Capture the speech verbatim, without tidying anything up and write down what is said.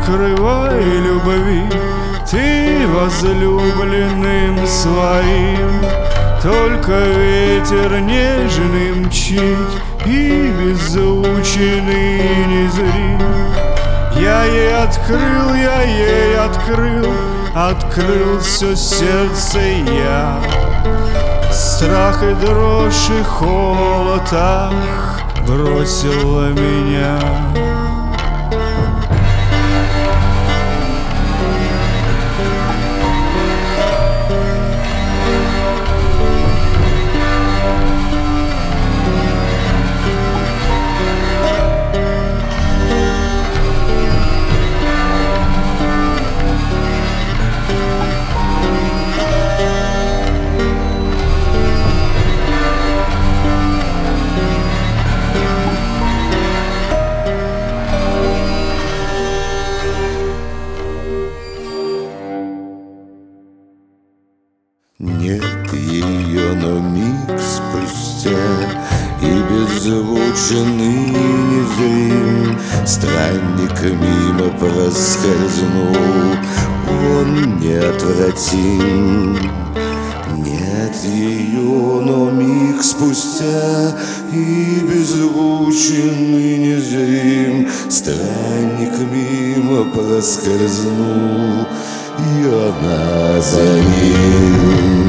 открывай любви ты возлюбленным своим. Только ветер нежный мчит и беззвучный незрим. Я ей открыл, я ей открыл, открыл все сердце я. Страх и дрожь и холод, ах, бросила меня. Нет ее, но миг спустя и беззвучный незрим странник мимо проскользнул, он неотвратим. Нет ее, но миг спустя и беззвучный незрим странник мимо проскользнул, и она за ним.